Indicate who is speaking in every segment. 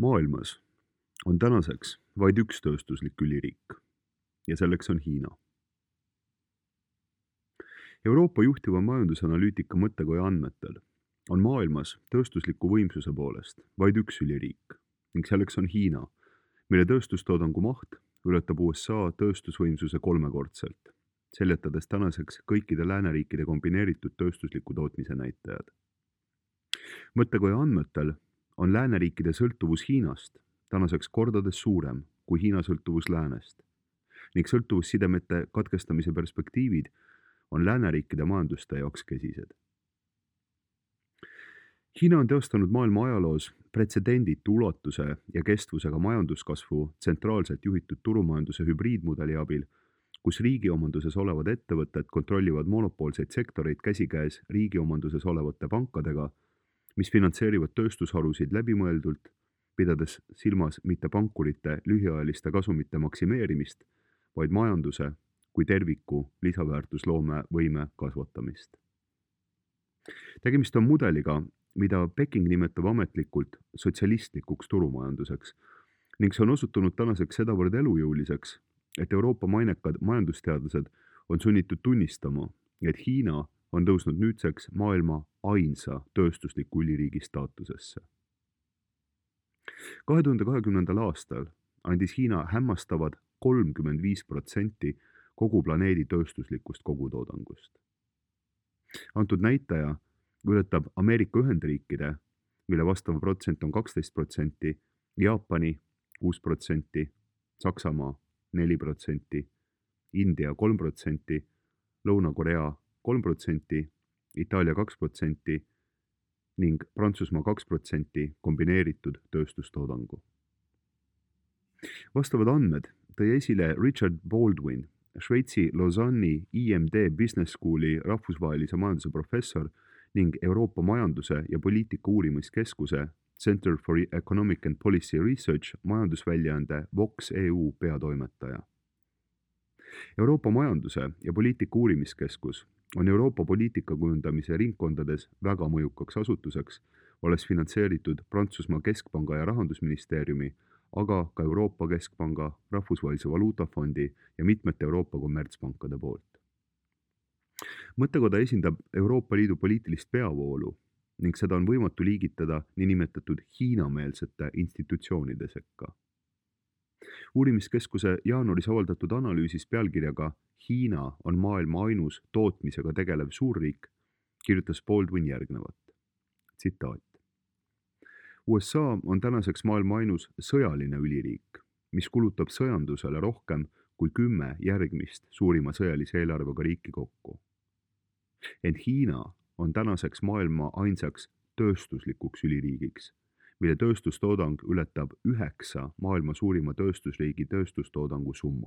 Speaker 1: Maailmas on tänaseks vaid üks tööstuslik üliriik ja selleks on Hiina. Euroopa juhtiva majandusanalüütika mõttekoja andmetel on maailmas tööstusliku võimsuse poolest vaid üks üliriik ning selleks on Hiina, mille tööstustoodangu maht ületab USA tööstusvõimsuse kolmekordselt, seljatades tänaseks kõikide lääneriikide kombineeritud tööstusliku tootmise näitajad. Mõttekoja andmetel on lääneriikide sõltuvus Hiinast tänaseks kordades suurem kui Hiina sõltuvus läänest ning sõltuvussidemete katkestamise perspektiivid on lääneriikide majanduste jaoks kesised. Hiina on teostanud maailma ajaloos pretsedenditu ulatuse ja kestvusega majanduskasvu tsentraalselt juhitud turumajanduse hübriidmudeli abil, kus riigi omanduses olevad ettevõtted kontrollivad monopoolseid sektoreid käsikäes riigi omanduses olevate pankadega, mis finantseerivad tööstusharusid läbimõeldult, pidades silmas mitte pankurite lühiajaliste kasumite maksimeerimist, vaid majanduse kui terviku lisaväärtusloome võime kasvatamist. Tegemist on mudeliga, mida Peking nimetab ametlikult sotsialistlikuks turumajanduseks ning see on osutunud tänaseks sedavõrd elujõuliseks, et Euroopa mainekad majandusteadlased on sunnitud tunnistama, et Hiina on tõusnud nüüdseks maailma ainsa tööstusliku üliriigi staatusesse. 2020. aastal andis Hiina hämmastavad 35% kogu planeedi tööstuslikust kogutoodangust. Antud näitaja ületab Ameerika Ühendriikide, mille vastav protsent on 12%, Jaapani 6%, Saksamaa 4%, India 3%, Lõuna-Korea 3%, Itaalia 2% ning Prantsusmaa 2% kombineeritud tööstustoodangu. Vastavad andmed tõi esile Richard Baldwin, Šveitsi Lausanne'i IMD Business School'i rahvusvahelise majanduse professor ning Euroopa majanduse ja poliitika uurimiskeskuse Center for Economic and Policy Research majandusväljaande Vox EU peatoimetaja. Euroopa majanduse ja poliitika uurimiskeskus on Euroopa poliitika kujundamise ringkondades väga mõjukaks asutuseks, olles finantseeritud Prantsusmaa Keskpanga ja Rahandusministeeriumi, aga ka Euroopa Keskpanga, Rahvusvahelise Valuutafondi ja mitmete Euroopa kommertspankade poolt. Mõttekoda esindab Euroopa Liidu poliitilist peavoolu ning seda on võimatu liigitada niinimetatud Hiina-meelsete institutsioonide sekka. Uurimiskeskuse jaanuaris avaldatud analüüsis pealkirjaga Hiina on maailma ainus tootmisega tegelev suurriik kirjutas Baldwin järgnevat. Tsitaat. USA on tänaseks maailma ainus sõjaline üliriik, mis kulutab sõjandusele rohkem kui 10 järgmist suurima sõjalise eelarvega riiki kokku. Ent Hiina on tänaseks maailma ainsaks tööstuslikuks üliriigiks, mille tööstustoodang ületab 9 maailma suurima tööstusriigi tööstustoodangu summa.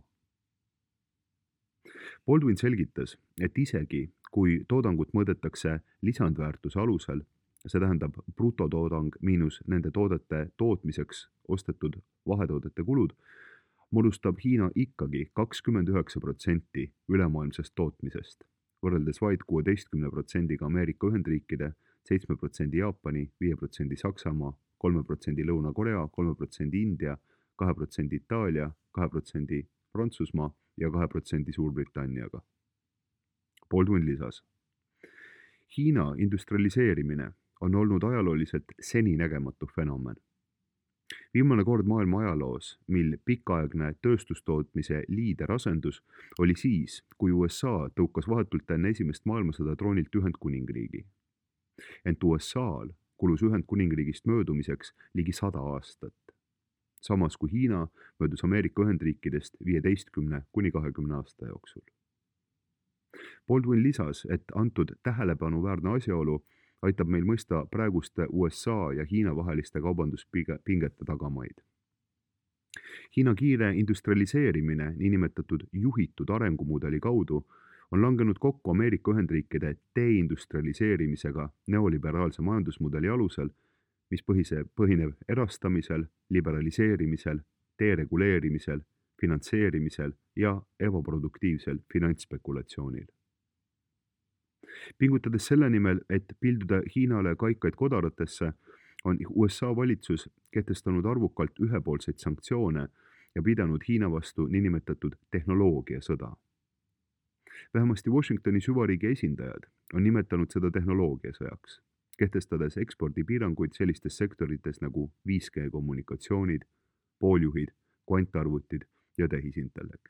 Speaker 1: Baldwin selgitas, et isegi kui toodangut mõõdetakse lisandväärtuse alusel, see tähendab brutotoodang miinus nende toodete tootmiseks ostetud vahetoodete kulud, moodustab Hiina ikkagi 29% ülemaailmsest tootmisest, võrreldes vaid 16% Ameerika Ühendriikide, 7% Jaapani, 5% Saksamaa, 3% Lõuna-Korea, 3% India, 2% Itaalia, 2% Prantsusmaa ja 2% Suurbritanniaga. Baldwin lisas. Hiina industrialiseerimine on olnud ajalooliselt seninägematu fenomen. Viimane kord maailma ajaloos, mil pikaaegne tööstustootmise liider asendus, oli siis, kui USA tõukas vahetult enne esimest maailmasõda troonilt Ühendkuningriigi. Ent USA'l kulus Ühendkuningriigist möödumiseks ligi 100 aastat. Samas kui Hiina möödus Ameerika Ühendriikidest 15–20 aasta jooksul. Baldwin lisas, et antud tähelepanuväärne asjaolu aitab meil mõista praeguste USA ja Hiina vaheliste kaubanduspingete tagamaid. Hiina kiire industrialiseerimine niinimetatud juhitud arengumudeli kaudu on langenud kokku Ameerika Ühendriikide deindustrialiseerimisega neoliberaalse majandusmudeli alusel, mis põhineb erastamisel, liberaliseerimisel, dereguleerimisel, finantseerimisel ja ebaproduktiivsel finantsspekulatsioonil. Pingutades selle nimel, et pilduda Hiinale kaikaid kodaratesse, on USA valitsus kehtestanud arvukalt ühepoolseid sanktsioone ja pidanud Hiina vastu niinimetatud tehnoloogiasõda. Vähemasti Washingtoni süvariigi esindajad on nimetanud seda tehnoloogiasõjaks, kehtestades ekspordipiiranguid sellistes sektorites nagu 5G kommunikatsioonid, pooljuhid, kvantarvutid ja tehisintellekt.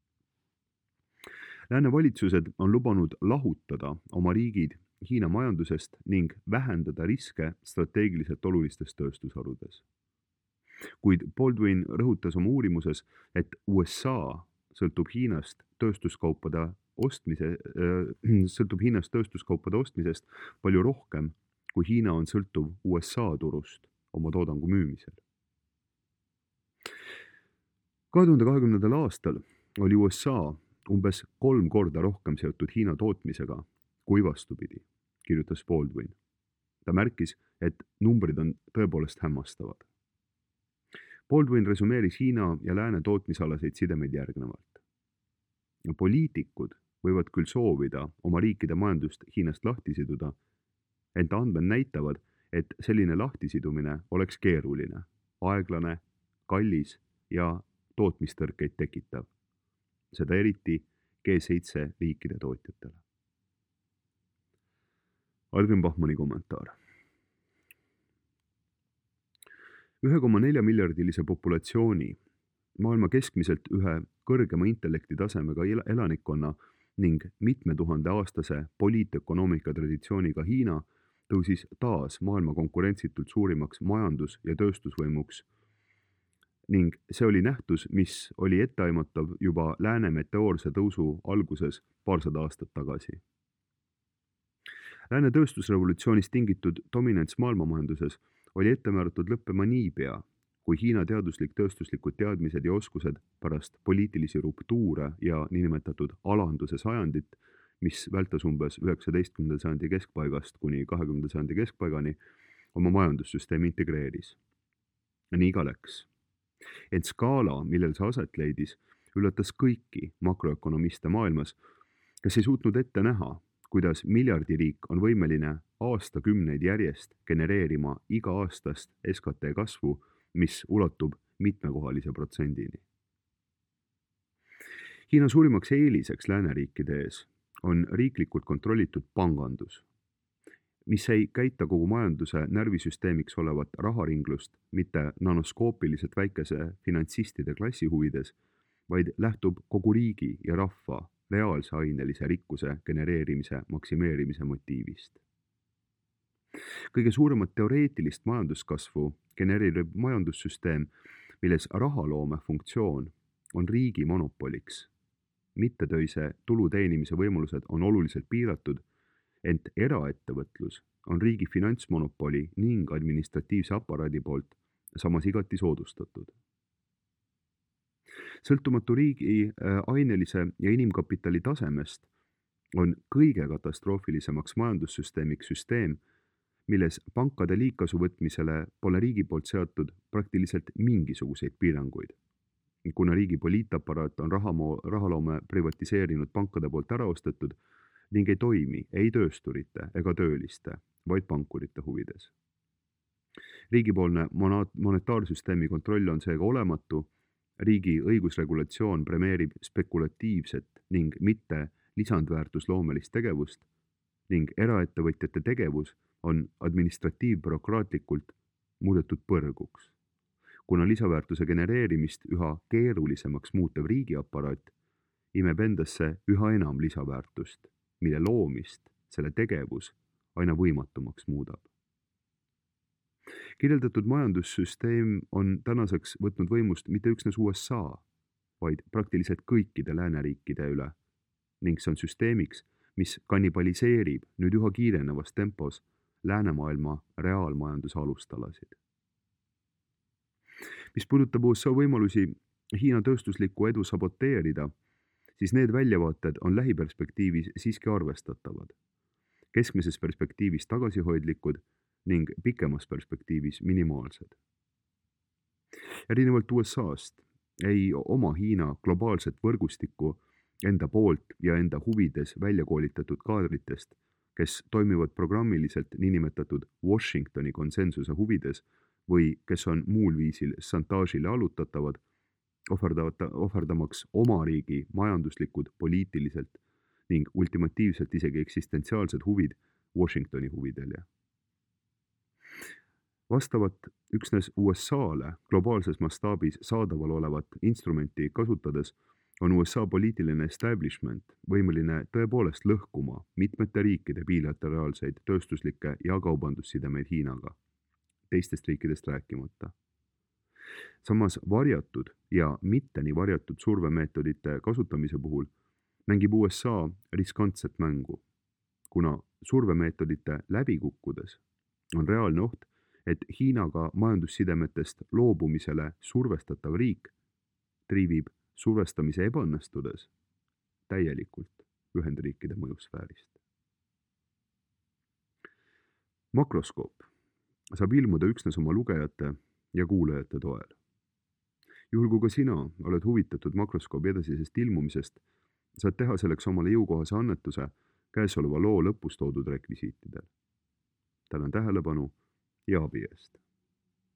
Speaker 1: Lääne valitsused on lubanud lahutada oma riigid Hiina majandusest ning vähendada riske strateegiliselt olulistes tööstusharudes. Kuid Baldwin rõhutas oma uurimuses, et USA sõltub Hiinast tööstuskaupade ostmisest palju rohkem, kui Hiina on sõltuv USA turust oma toodangu müümisel. 2020. aastal oli USA umbes 3 korda rohkem seotud Hiina tootmisega kui vastupidi, kirjutas Baldwin. Ta märkis, et numbrid on tõepoolest hämmastavad. Baldwin resümeeris Hiina ja lääne tootmisalaseid sidemeid järgnevalt. Poliitikud võivad küll soovida oma riikide majandust Hiinast lahti siduda, ent andmed näitavad, et selline lahtisidumine oleks keeruline, aeglane, kallis ja tootmistõrkeid tekitav. Seda eriti G7 riikide tootjatele. Adrian Bachmanni kommentaar. 1,4 miljardilise populatsiooni, maailma keskmiselt ühe kõrgema intellektitasemega elanikkonna ning mitme tuhande aastase poliitökonoomika traditsiooniga Hiina tõusis taas maailma konkurentsitult suurimaks majandus- ja tööstusvõimuks ning see oli nähtus, mis oli etteaimatav juba lääne meteoorse tõusu alguses paarsada aastat tagasi. Lääne tööstusrevolutsioonist tingitud dominants maailmamajanduses oli ette määratud lõppema niipea, kui Hiina teaduslik-tööstuslikud teadmised ja oskused pärast poliitilisi ruptuure ja niinimetatud alanduse sajandit, mis vältas umbes 19. sajandi keskpaigast kuni 20. sajandi keskpaigani, oma majandussüsteemi integreeris. Nii ka läks. Ent skaala, millel see aset leidis, ületas kõiki makroökonomiste maailmas, kes ei suutnud ette näha, kuidas miljardiriik on võimeline aastakümneid järjest genereerima iga-aastast SKT kasvu, mis ulatub mitmekohalise protsendini. Hiina suurimaks eeliseks lääneriikide ees on riiklikult kontrollitud pangandus, mis ei käita kogu majanduse närvisüsteemiks olevat raharinglust mitte nanoskoopiliselt väikese finantsistide klassi huvides, vaid lähtub kogu riigi ja rahva reaalse ainelise rikkuse genereerimise maksimeerimise motiivist. Kõige suuremat teoreetilist majanduskasvu genereerib majandussüsteem, milles rahaloome funktsioon on riigi monopoliks. Mittetöise tulu teenimise võimalused on oluliselt piiratud, ent eraettevõtlus on riigi finantsmonopoli ning administratiivse aparaadi poolt samas igati soodustatud. Sõltumatu riigi ainelise ja inimkapitali tasemest on kõige katastroofilisemaks majandussüsteemiks süsteem, milles pankade liigkasu võtmisele pole riigi poolt seatud praktiliselt mingisuguseid piiranguid. Kuna riigi poliitaparaat on rahaloome privatiseerinud pankade poolt ära ostetud ning ei toimi ei töösturite ega tööliste, vaid pankurite huvides. Riigipoolne monetaarsüsteemi kontroll on seega olematu, riigi õigusregulatsioon premeerib spekulatiivset ning mitte lisandväärtusloomelist tegevust ning eraettevõtjate tegevus on administratiivbürokraatlikult muudetud põrguks. Kuna lisaväärtuse genereerimist üha keerulisemaks muutev riigiaparaat imeb endasse üha enam lisaväärtust, mille loomist selle tegevus aina võimatumaks muudab. Kirjeldatud majandussüsteem on tänaseks võtnud võimust mitte üksnes USA, vaid praktiliselt kõikide lääneriikide üle ning see on süsteemiks, mis kannibaliseerib nüüd üha kiirenevas tempos läänemaailma reaalmajanduse alustalasid. Mis puudutab USA võimalusi Hiina tööstuslikku edu saboteerida, siis need väljavaated on lähiperspektiivis siiski arvestatavad, keskmises perspektiivis tagasihoidlikud ning pikemas perspektiivis minimaalsed. Erinevalt USA-st ei oma Hiina globaalset võrgustikku enda poolt ja enda huvides välja koolitatud kaadritest, kes toimivad programmiliselt niinimetatud Washingtoni konsensuse huvides või kes on muul viisil šantaažile allutatavad, ohverdamaks oma riigi majanduslikud, poliitiliselt ning ultimatiivselt isegi eksistentsiaalsed huvid Washingtoni huvidele. Vastavat üksnes USA-le globaalses mastaabis saadaval olevat instrumenti kasutades on USA poliitiline establishment võimeline tõepoolest lõhkuma mitmete riikide bilateraalseid tööstuslikke ja kaubandussidemeid Hiinaga, teistest riikidest rääkimata. Samas varjatud ja mitte nii varjatud survemeetodite kasutamise puhul mängib USA riskantset mängu, kuna survemeetodite läbi kukkudes on reaalne oht, et Hiinaga majandussidemetest loobumisele survestatav riik triivib survestamise ebaõnnestudes täielikult Ühendriikide mõjusfäärist. Makroskoop saab ilmuda üksnes oma lugejate ja kuulajate toel. Juhul kui ka sina oled huvitatud makroskoobi edasisest ilmumisest, saad teha selleks omale jõukohase annetuse käesoleva loo lõpus toodud rekvisiitidel. Tänan tähelepanu ja abi eest!